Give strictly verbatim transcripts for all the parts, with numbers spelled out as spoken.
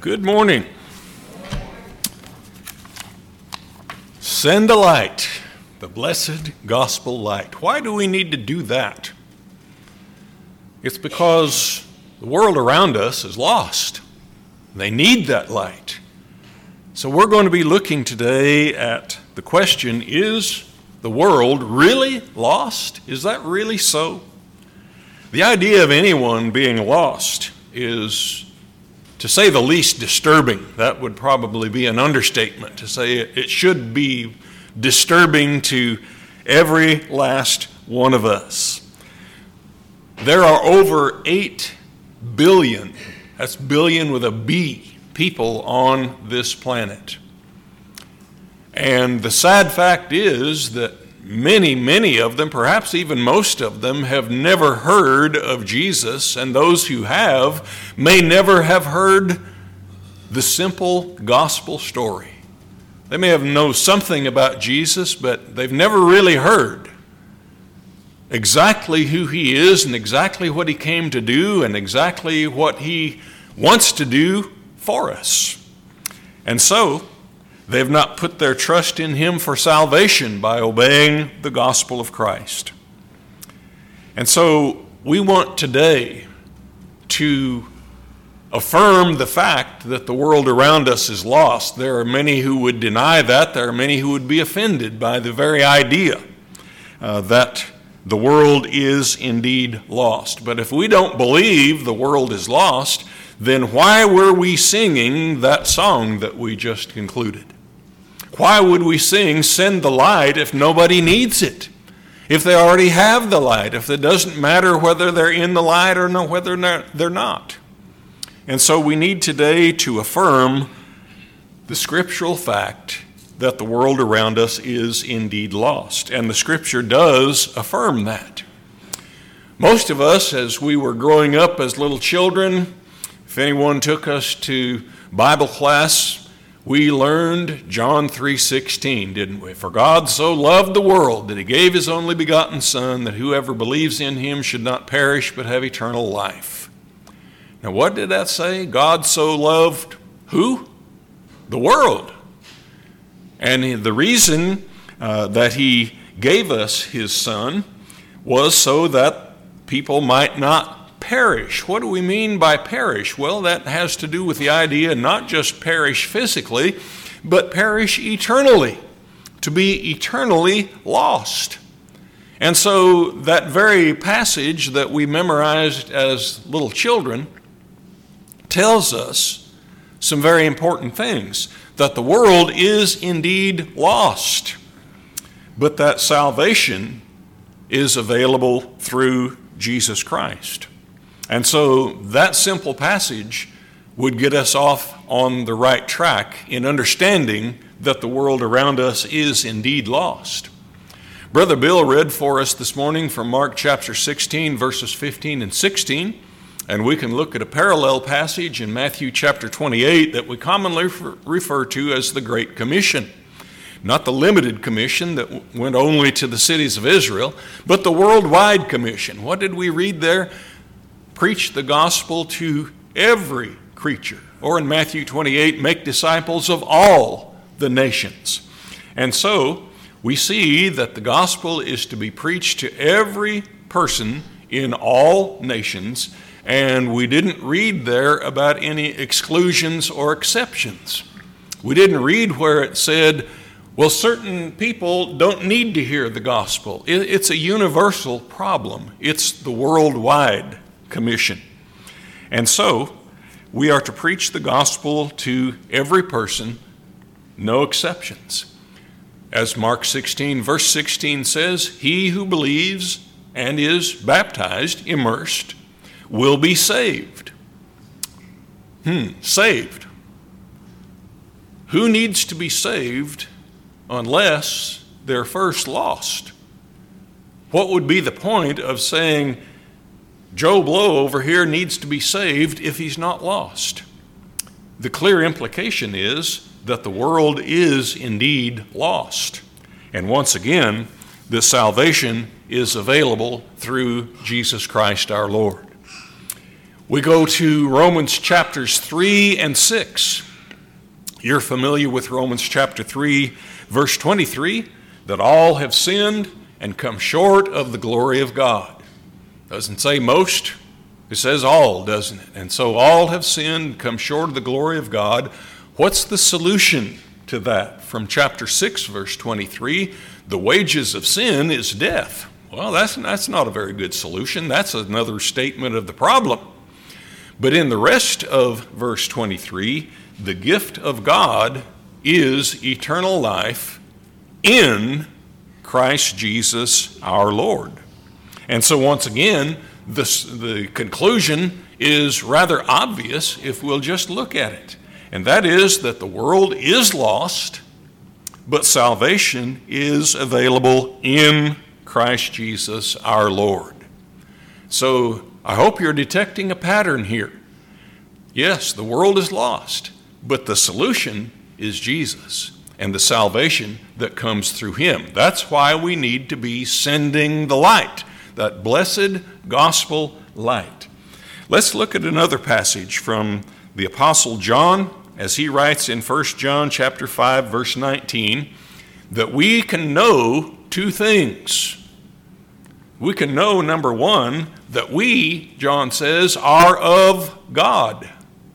Good morning. Send the light, the blessed gospel light. Why do we need to do that? It's because the world around us is lost. They need that light. So we're going to be looking today at the question, is the world really lost? Is that really so? The idea of anyone being lost is, to say the least, disturbing. That would probably be an understatement to say it, it should be disturbing to every last one of us. There are over eight billion, that's billion with a B, people on this planet. And the sad fact is that many, many of them, perhaps even most of them, have never heard of Jesus, and those who have may never have heard the simple gospel story. They may have known something about Jesus, but they've never really heard exactly who he is and exactly what he came to do and exactly what he wants to do for us. And so, they've not put their trust in him for salvation by obeying the gospel of Christ. And so we want today to affirm the fact that the world around us is lost. There are many who would deny that. There are many who would be offended by the very idea uh, that the world is indeed lost. But if we don't believe the world is lost, then why were we singing that song that we just concluded? Why would we sing, "Send the light," if nobody needs it? If they already have the light, if it doesn't matter whether they're in the light or no, whether they're not. And so we need today to affirm the scriptural fact that the world around us is indeed lost. And the scripture does affirm that. Most of us, as we were growing up as little children, if anyone took us to Bible class, we learned John three sixteen, didn't we? For God so loved the world that he gave his only begotten Son, that whoever believes in him should not perish but have eternal life. Now what did that say? God so loved who? The world. And the reason uh, that he gave us his Son was so that people might not perish. What do we mean by perish? Well, that has to do with the idea not just perish physically, but perish eternally, to be eternally lost. And so that very passage that we memorized as little children tells us some very important things, that the world is indeed lost, but that salvation is available through Jesus Christ. And so that simple passage would get us off on the right track in understanding that the world around us is indeed lost. Brother Bill read for us this morning from Mark chapter sixteen, verses fifteen and sixteen, and we can look at a parallel passage in Matthew chapter twenty-eight that we commonly refer to as the Great Commission. Not the limited commission that went only to the cities of Israel, but the worldwide commission. What did we read there? Preach the gospel to every creature. Or in Matthew twenty-eight, make disciples of all the nations. And so we see that the gospel is to be preached to every person in all nations, and we didn't read there about any exclusions or exceptions. We didn't read where it said, well, certain people don't need to hear the gospel. It's a universal problem. It's the worldwide commission. And so we are to preach the gospel to every person, no exceptions. As Mark sixteen, verse sixteen says, he who believes and is baptized, immersed, will be saved. Hmm, saved. Who needs to be saved unless they're first lost? What would be the point of saying, Joe Blow over here needs to be saved if he's not lost? The clear implication is that the world is indeed lost. And once again, this salvation is available through Jesus Christ our Lord. We go to Romans chapters three and six. You're familiar with Romans chapter three, verse twenty-three, that all have sinned and come short of the glory of God. Doesn't say most, it says all, doesn't it? And so all have sinned and come short of the glory of God. What's the solution to that? From chapter six, verse twenty-three, the wages of sin is death. Well, that's, that's not a very good solution. That's another statement of the problem. But in the rest of verse twenty-three, the gift of God is eternal life in Christ Jesus our Lord. And so once again, this, the conclusion is rather obvious if we'll just look at it. And that is that the world is lost, but salvation is available in Christ Jesus our Lord. So I hope you're detecting a pattern here. Yes, the world is lost, but the solution is Jesus and the salvation that comes through him. That's why we need to be sending the light, that blessed gospel light. Let's look at another passage from the Apostle John, as he writes in First John chapter five, verse nineteen, that we can know two things. We can know, number one, that we, John says, are of God.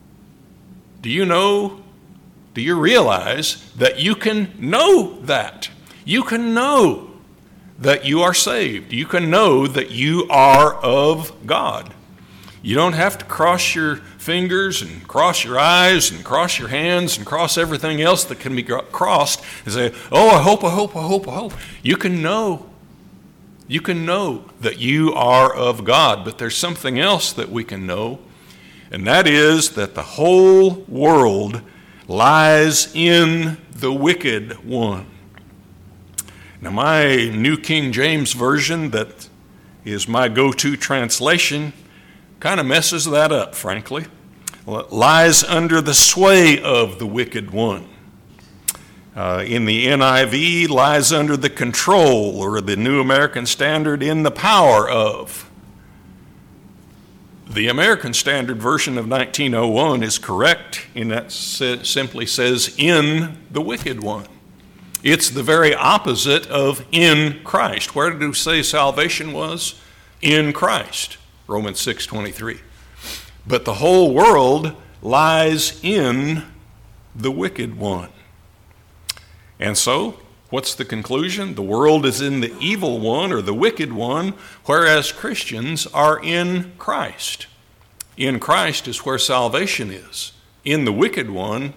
Do you know, do you realize that you can know that? You can know that you are saved. You can know that you are of God. You don't have to cross your fingers and cross your eyes and cross your hands and cross everything else that can be crossed and say, oh, I hope, I hope, I hope, I hope. You can know. You can know that you are of God, but there's something else that we can know, and that is that the whole world lies in the wicked one. Now, my New King James Version, that is my go-to translation, kind of messes that up, frankly. Well, it lies under the sway of the wicked one. Uh, in the N I V, lies under the control, or the New American Standard, in the power of. The American Standard Version of nineteen oh one is correct in that it simply says, in the wicked one. It's the very opposite of in Christ. Where did it say salvation was? In Christ, Romans six twenty-three. But the whole world lies in the wicked one. And so, what's the conclusion? The world is in the evil one, or the wicked one, whereas Christians are in Christ. In Christ is where salvation is. In the wicked one,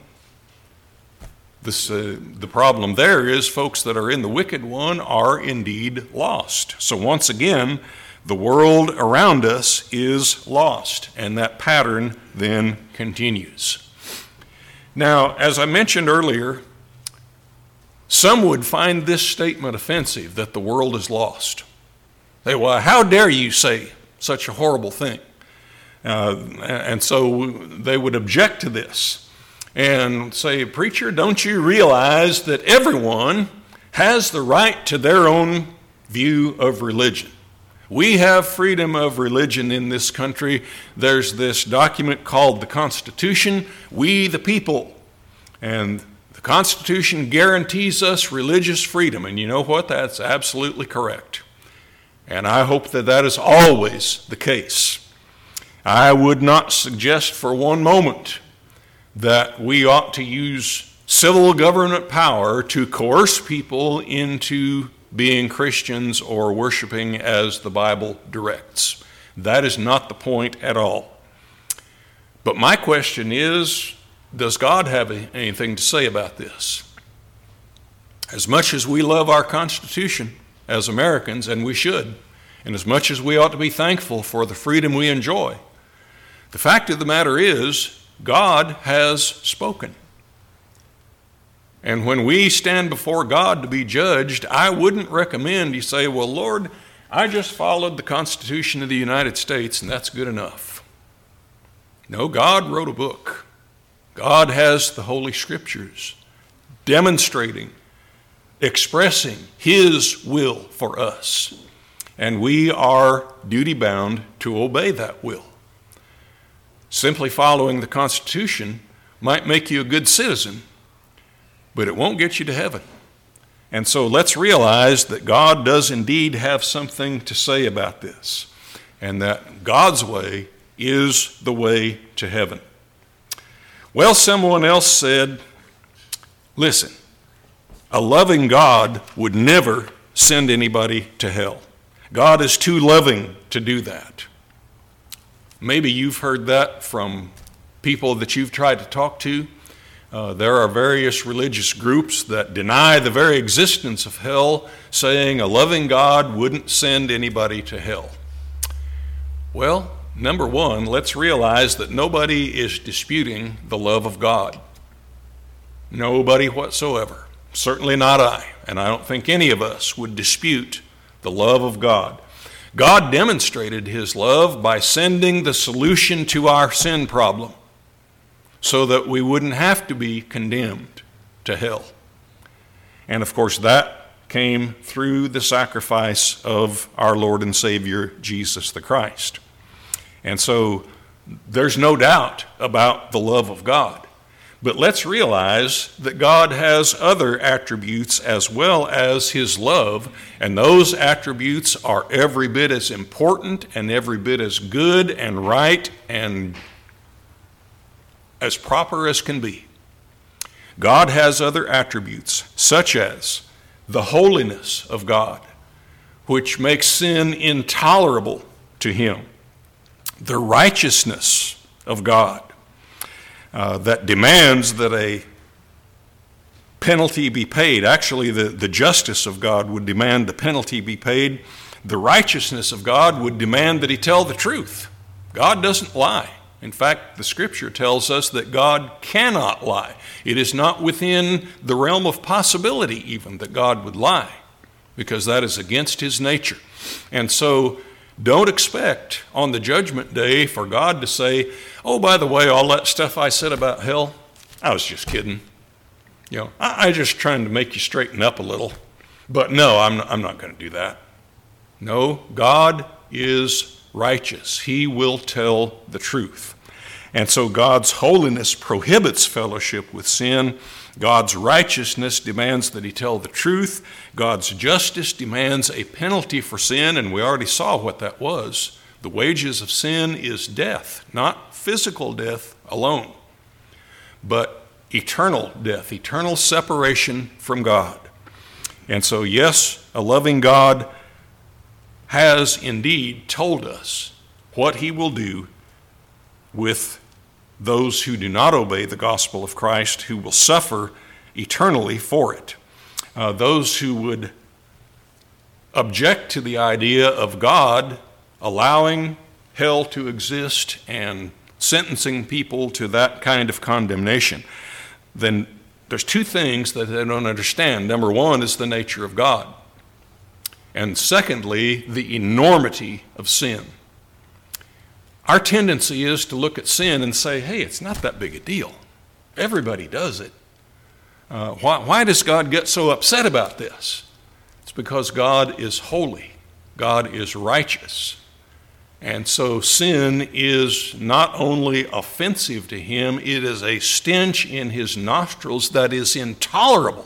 this, uh, the problem there is folks that are in the wicked one are indeed lost. So once again, the world around us is lost, and that pattern then continues. Now, as I mentioned earlier, some would find this statement offensive, that the world is lost. They, well, how dare you say such a horrible thing? Uh, and so they would object to this and say, preacher, don't you realize that everyone has the right to their own view of religion? We have freedom of religion in this country. There's this document called the Constitution, We the People. And the Constitution guarantees us religious freedom, and you know what? That's absolutely correct. And I hope that that is always the case. I would not suggest for one moment that we ought to use civil government power to coerce people into being Christians or worshiping as the Bible directs. That is not the point at all. But my question is, does God have anything to say about this? As much as we love our Constitution as Americans, and we should, and as much as we ought to be thankful for the freedom we enjoy, the fact of the matter is, God has spoken. And when we stand before God to be judged, I wouldn't recommend you say, well, Lord, I just followed the Constitution of the United States, and that's good enough. No, God wrote a book. God has the Holy Scriptures demonstrating, expressing His will for us. And we are duty-bound to obey that will. Simply following the Constitution might make you a good citizen, but it won't get you to heaven. And so let's realize that God does indeed have something to say about this, and that God's way is the way to heaven. Well, someone else said, listen, a loving God would never send anybody to hell. God is too loving to do that. Maybe you've heard that from people that you've tried to talk to. Uh, there are various religious groups that deny the very existence of hell, saying a loving God wouldn't send anybody to hell. Well, number one, let's realize that nobody is disputing the love of God. Nobody whatsoever. Certainly not I, and I don't think any of us would dispute the love of God. God demonstrated his love by sending the solution to our sin problem so that we wouldn't have to be condemned to hell. And of course, that came through the sacrifice of our Lord and Savior, Jesus the Christ. And so there's no doubt about the love of God. But let's realize that God has other attributes as well as his love, and those attributes are every bit as important and every bit as good and right and as proper as can be. God has other attributes, such as the holiness of God, which makes sin intolerable to him, the righteousness of God, Uh, that demands that a penalty be paid. Actually, the, the justice of God would demand the penalty be paid. The righteousness of God would demand that he tell the truth. God doesn't lie. In fact, the scripture tells us that God cannot lie. It is not within the realm of possibility even that God would lie, because that is against his nature. And so don't expect on the judgment day for God to say, oh, by the way, all that stuff I said about hell, I was just kidding. You know, I, I just trying to make you straighten up a little. But no, I'm not, I'm not going to do that. No, God is righteous. He will tell the truth. And so God's holiness prohibits fellowship with sin. God's righteousness demands that he tell the truth. God's justice demands a penalty for sin, and we already saw what that was. The wages of sin is death, not physical death alone, but eternal death, eternal separation from God. And so, yes, a loving God has indeed told us what he will do with those who do not obey the gospel of Christ, who will suffer eternally for it. Uh, those who would object to the idea of God allowing hell to exist and sentencing people to that kind of condemnation, then there's two things that they don't understand. Number one is the nature of God. And secondly, the enormity of sin. Our tendency is to look at sin and say, hey, it's not that big a deal. Everybody does it. Uh, why, why does God get so upset about this? It's because God is holy. God is righteous. And so sin is not only offensive to him, it is a stench in his nostrils that is intolerable.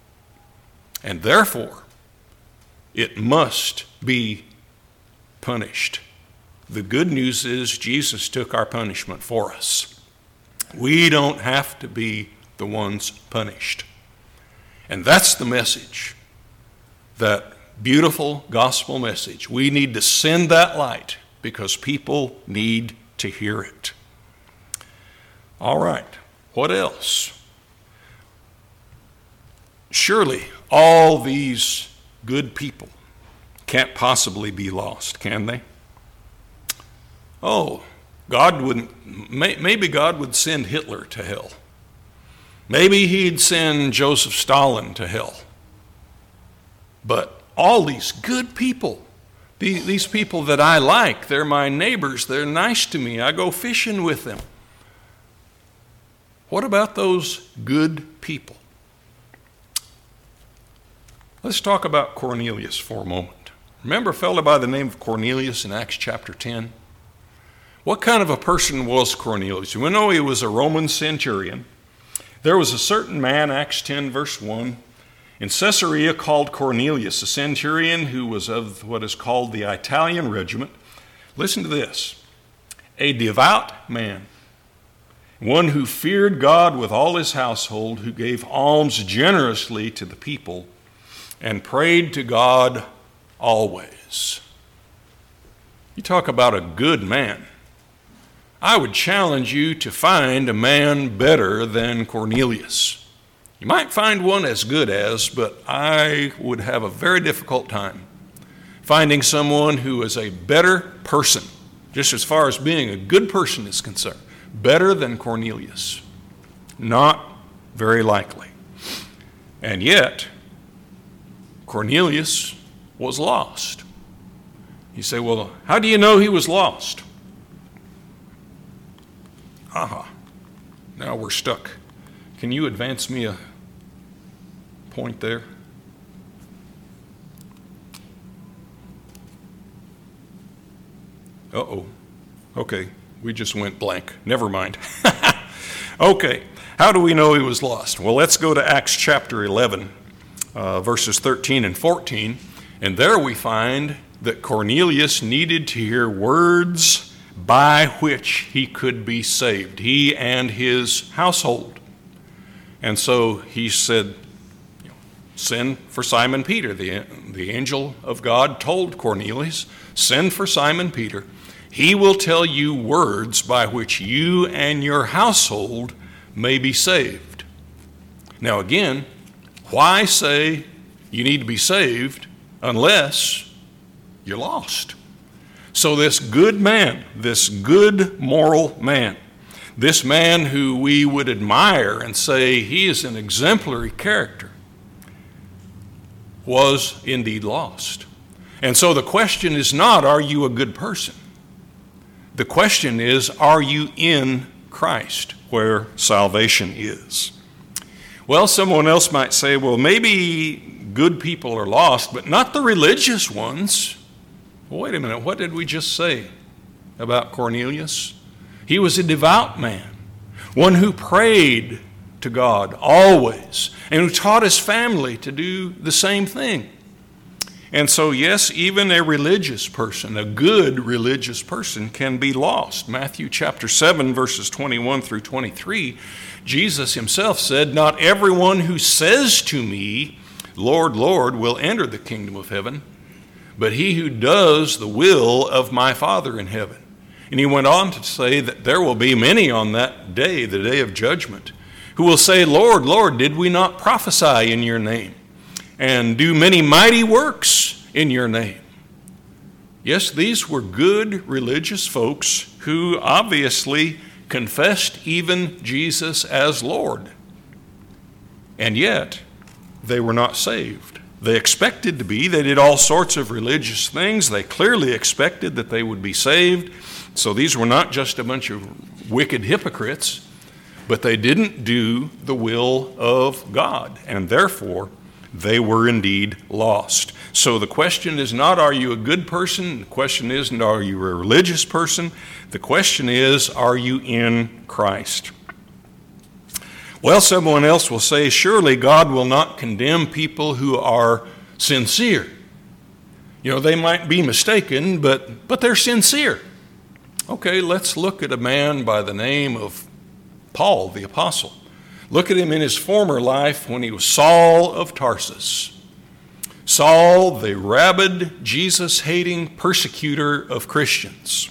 And therefore, it must be punished. The good news is Jesus took our punishment for us. We don't have to be the ones punished. And that's the message, that beautiful gospel message. We need to send that light because people need to hear it. All right, what else? Surely all these good people can't possibly be lost, can they? Oh, God wouldn't, maybe God would send Hitler to hell. Maybe he'd send Joseph Stalin to hell. But all these good people, these people that I like, they're my neighbors, they're nice to me, I go fishing with them. What about those good people? Let's talk about Cornelius for a moment. Remember a fellow by the name of Cornelius in Acts chapter ten? What kind of a person was Cornelius? We know he was a Roman centurion. There was a certain man, Acts ten, verse one, in Caesarea called Cornelius, a centurion who was of what is called the Italian regiment. Listen to this. A devout man, one who feared God with all his household, who gave alms generously to the people, and prayed to God always. You talk about a good man. I would challenge you to find a man better than Cornelius. You might find one as good as, but I would have a very difficult time finding someone who is a better person, just as far as being a good person is concerned, better than Cornelius. Not very likely. And yet, Cornelius was lost. You say, well, how do you know he was lost? Aha, now we're stuck. Can you advance me a point there? Uh-oh. Okay, we just went blank. Never mind. Okay, how do we know he was lost? Well, let's go to Acts chapter eleven, uh, verses thirteen and fourteen. And there we find that Cornelius needed to hear words by which he could be saved, he and his household. And so he said, send for Simon Peter. The, the angel of God told Cornelius, send for Simon Peter. He will tell you words by which you and your household may be saved. Now again, why say you need to be saved unless you're lost? So this good man, this good moral man, this man who we would admire and say he is an exemplary character, was indeed lost. And so the question is not, are you a good person? The question is, are you in Christ, where salvation is? Well, someone else might say, well, maybe good people are lost, but not the religious ones. Well, wait a minute, what did we just say about Cornelius? He was a devout man, one who prayed to God always, and who taught his family to do the same thing. And so, yes, even a religious person, a good religious person, can be lost. Matthew chapter seven, verses twenty-one through twenty-three, Jesus himself said, not everyone who says to me, Lord, Lord, will enter the kingdom of heaven, but he who does the will of my Father in heaven. And he went on to say that there will be many on that day, the day of judgment, who will say, Lord, Lord, did we not prophesy in your name and do many mighty works in your name? Yes, these were good religious folks who obviously confessed even Jesus as Lord. And yet, they were not saved. They expected to be. They did all sorts of religious things. They clearly expected that they would be saved. So these were not just a bunch of wicked hypocrites, but they didn't do the will of God, and therefore they were indeed lost. So the question is not, are you a good person? The question isn't, are you a religious person? The question is, are you in Christ? Well, someone else will say, surely God will not condemn people who are sincere. You know, they might be mistaken, but, but they're sincere. Okay, let's look at a man by the name of Paul the Apostle. Look at him in his former life when he was Saul of Tarsus. Saul, the rabid, Jesus-hating persecutor of Christians.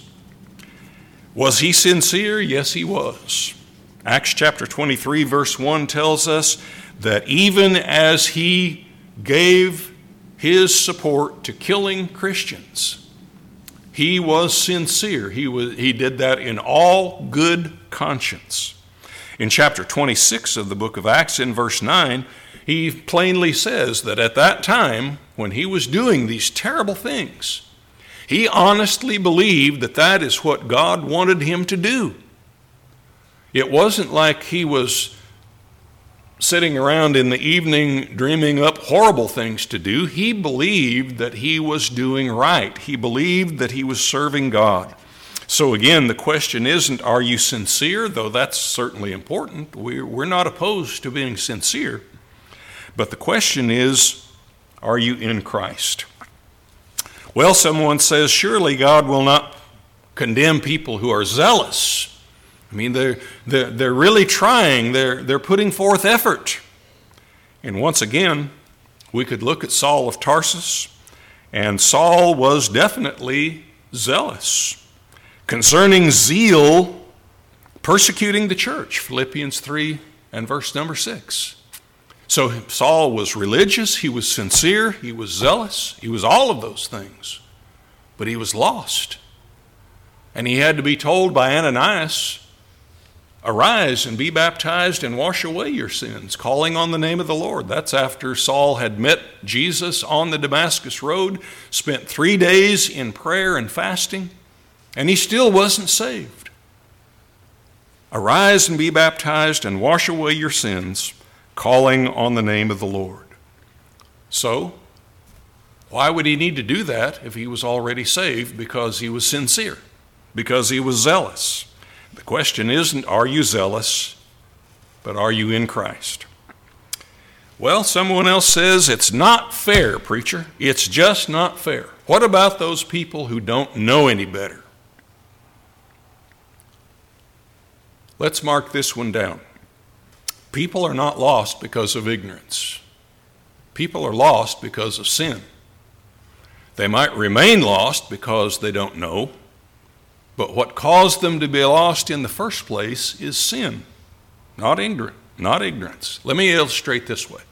Was he sincere? Yes, he was. Acts chapter twenty-three, verse one tells us that even as he gave his support to killing Christians, he was sincere. He was, he did that in all good conscience. In chapter twenty-six of the book of Acts, in verse nine, he plainly says that at that time, when he was doing these terrible things, he honestly believed that that is what God wanted him to do. It wasn't like he was sitting around in the evening dreaming up horrible things to do. He believed that he was doing right. He believed that he was serving God. So again, the question isn't, are you sincere? Though that's certainly important. We're, we're not opposed to being sincere. But the question is, are you in Christ? Well, someone says, surely God will not condemn people who are zealous. I mean, they're, they're, they're really trying. They're, they're putting forth effort. And once again, we could look at Saul of Tarsus, and Saul was definitely zealous concerning zeal, persecuting the church, Philippians three and verse number six. So Saul was religious, he was sincere, he was zealous, he was all of those things, but he was lost. And he had to be told by Ananias, arise and be baptized and wash away your sins, calling on the name of the Lord. That's after Saul had met Jesus on the Damascus road, spent three days in prayer and fasting, and he still wasn't saved. Arise and be baptized and wash away your sins, calling on the name of the Lord. So, why would he need to do that if he was already saved? Because he was sincere, because he was zealous. The question isn't, are you zealous, but are you in Christ? Well, someone else says, it's not fair, preacher. It's just not fair. What about those people who don't know any better? Let's mark this one down. People are not lost because of ignorance. People are lost because of sin. They might remain lost because they don't know, but what caused them to be lost in the first place is sin, not ignorance. Not ignorance. Let me illustrate this way.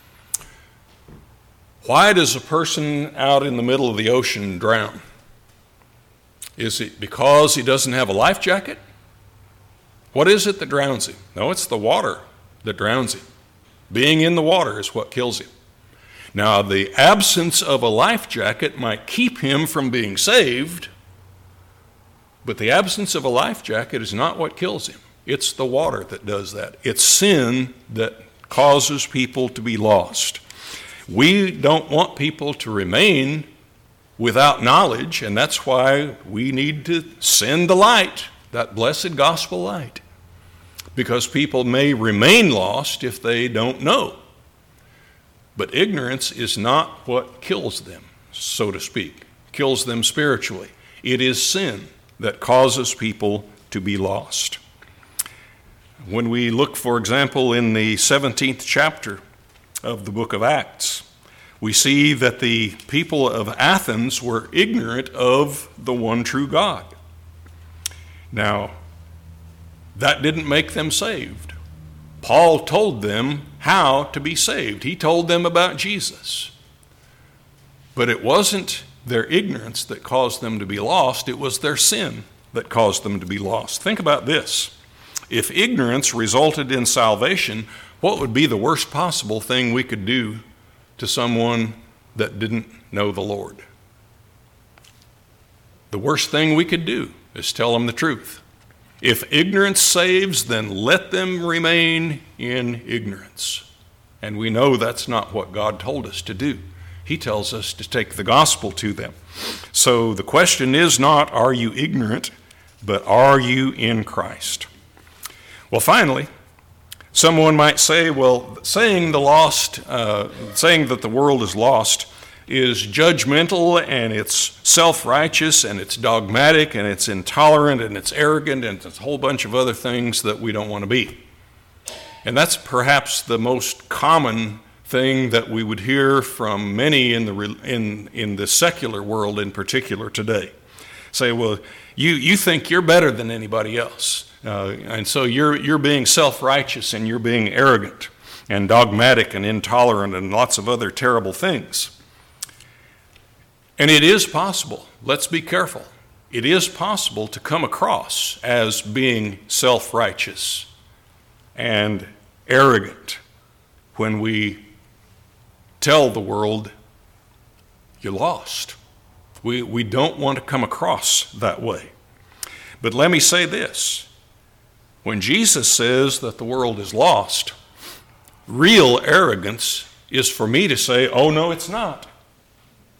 Why does a person out in the middle of the ocean drown? Is it because he doesn't have a life jacket? What is it that drowns him? No, it's the water that drowns him. Being in the water is what kills him. Now, the absence of a life jacket might keep him from being saved, but the absence of a life jacket is not what kills him. It's the water that does that. It's sin that causes people to be lost. We don't want people to remain without knowledge, and that's why we need to send the light, that blessed gospel light, because people may remain lost if they don't know. But ignorance is not what kills them, so to speak, kills them spiritually. It is sin that causes people to be lost. When we look, for example, in the seventeenth chapter of the book of Acts, we see that the people of Athens were ignorant of the one true God. Now, that didn't make them saved. Paul told them how to be saved. He told them about Jesus. But it wasn't their ignorance that caused them to be lost. It was their sin that caused them to be lost. Think about this. If ignorance resulted in salvation, what would be the worst possible thing we could do to someone that didn't know the Lord? The worst thing we could do is tell them the truth. If ignorance saves, then let them remain in ignorance. And we know that's not what God told us to do. He tells us to take the gospel to them. So the question is not, are you ignorant, but are you in Christ? Well, finally, someone might say, well, saying the lost, uh, saying that the world is lost is judgmental, and it's self-righteous, and it's dogmatic, and it's intolerant, and it's arrogant, and it's a whole bunch of other things that we don't want to be. And that's perhaps the most common thing that we would hear from many in the in in the secular world in particular today. Say, well, you you think you're better than anybody else, uh, and so you're you're being self-righteous, and you're being arrogant and dogmatic and intolerant and lots of other terrible things. And it is possible, let's be careful, it is possible to come across as being self-righteous and arrogant when we tell the world, you're lost. We, we don't want to come across that way. But let me say this. When Jesus says that the world is lost, real arrogance is for me to say, oh, no, it's not.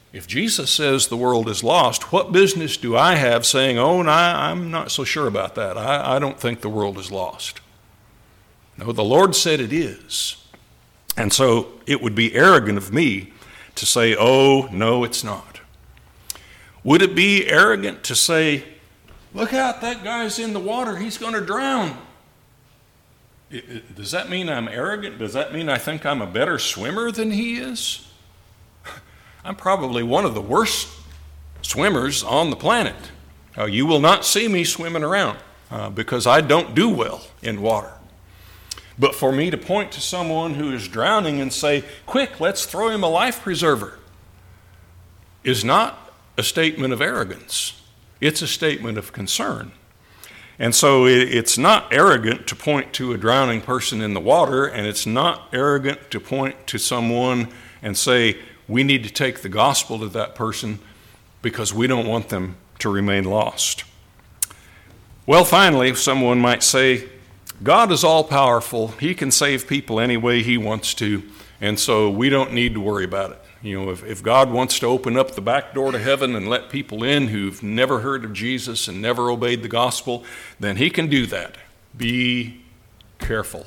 If Jesus says the world is lost, what business do I have saying, oh, no, I'm not so sure about that. I, I don't think the world is lost. No, the Lord said it is. And so it would be arrogant of me to say, oh, no, it's not. Would it be arrogant to say, look out, that guy's in the water, he's going to drown? It, it, does that mean I'm arrogant? Does that mean I think I'm a better swimmer than he is? I'm probably one of the worst swimmers on the planet. Uh, you will not see me swimming around uh, because I don't do well in water. But for me to point to someone who is drowning and say, quick, let's throw him a life preserver, is not a statement of arrogance. It's a statement of concern. And so it's not arrogant to point to a drowning person in the water, and it's not arrogant to point to someone and say, we need to take the gospel to that person because we don't want them to remain lost. Well, finally, someone might say, God is all-powerful. He can save people any way he wants to, and so we don't need to worry about it. You know, if, if God wants to open up the back door to heaven and let people in who've never heard of Jesus and never obeyed the gospel, then he can do that. Be careful.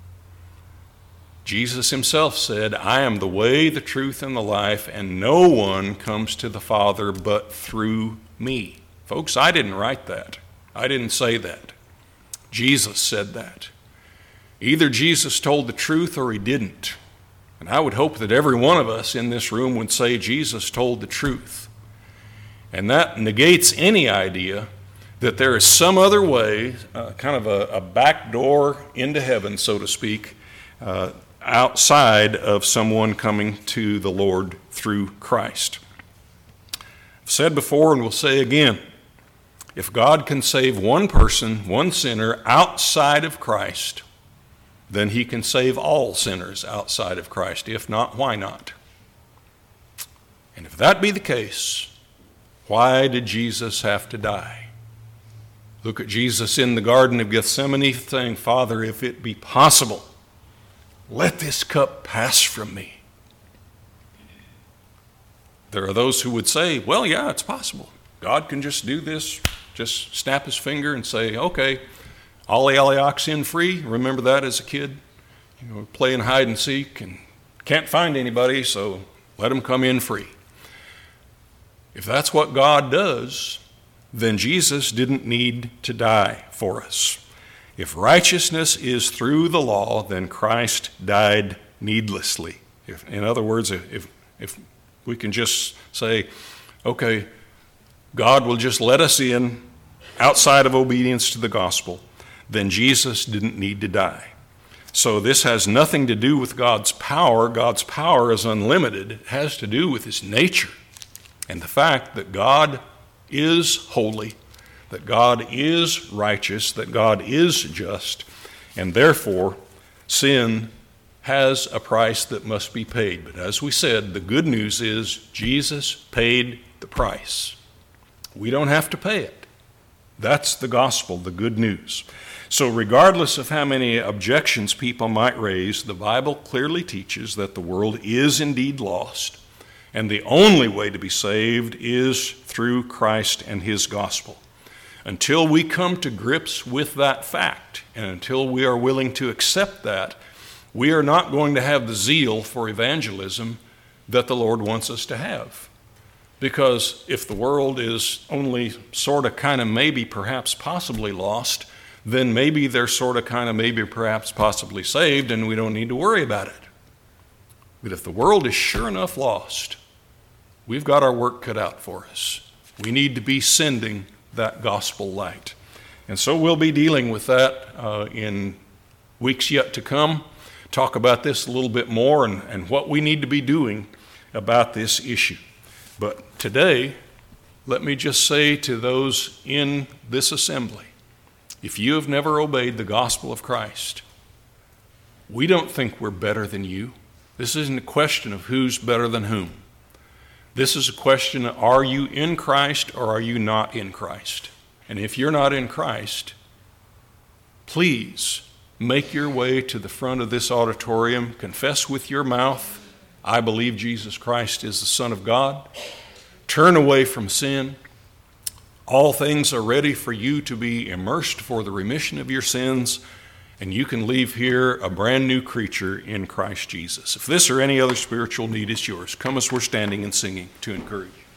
Jesus himself said, I am the way, the truth, and the life, and no one comes to the Father but through me. Folks, I didn't write that. I didn't say that. Jesus said that. Either Jesus told the truth or he didn't. And I would hope that every one of us in this room would say Jesus told the truth. And that negates any idea that there is some other way, uh, kind of a, a back door into heaven, so to speak, uh, outside of someone coming to the Lord through Christ. I've said before and will say again, if God can save one person, one sinner outside of Christ, then he can save all sinners outside of Christ. If not, why not? And if that be the case, why did Jesus have to die? Look at Jesus in the Garden of Gethsemane saying, Father, if it be possible, let this cup pass from me. There are those who would say, well, yeah, it's possible. God can just do this, just snap his finger and say, okay, ollie ollie ox in free. Remember that as a kid? You know, playing hide and seek and can't find anybody, so let them come in free. If that's what God does, then Jesus didn't need to die for us. If righteousness is through the law, then Christ died needlessly. If, in other words, if, if we can just say, okay, God will just let us in outside of obedience to the gospel, then Jesus didn't need to die. So this has nothing to do with God's power. God's power is unlimited. It has to do with his nature and the fact that God is holy, that God is righteous, that God is just, and therefore sin has a price that must be paid. But as we said, the good news is Jesus paid the price. We don't have to pay it. That's the gospel, the good news. So regardless of how many objections people might raise, the Bible clearly teaches that the world is indeed lost, and the only way to be saved is through Christ and his gospel. Until we come to grips with that fact, and until we are willing to accept that, we are not going to have the zeal for evangelism that the Lord wants us to have. Because if the world is only sort of, kind of, maybe, perhaps, possibly lost, then maybe they're sort of, kind of, maybe, perhaps, possibly saved, and we don't need to worry about it. But if the world is sure enough lost, we've got our work cut out for us. We need to be sending that gospel light. And so we'll be dealing with that uh, in weeks yet to come, talk about this a little bit more and, and what we need to be doing about this issue. But today, let me just say to those in this assembly, if you have never obeyed the gospel of Christ, we don't think we're better than you. This isn't a question of who's better than whom. This is a question of, are you in Christ or are you not in Christ? And if you're not in Christ, please make your way to the front of this auditorium, confess with your mouth, I believe Jesus Christ is the Son of God. Turn away from sin. All things are ready for you to be immersed for the remission of your sins, and you can leave here a brand new creature in Christ Jesus. If this or any other spiritual need is yours, come as we're standing and singing to encourage you.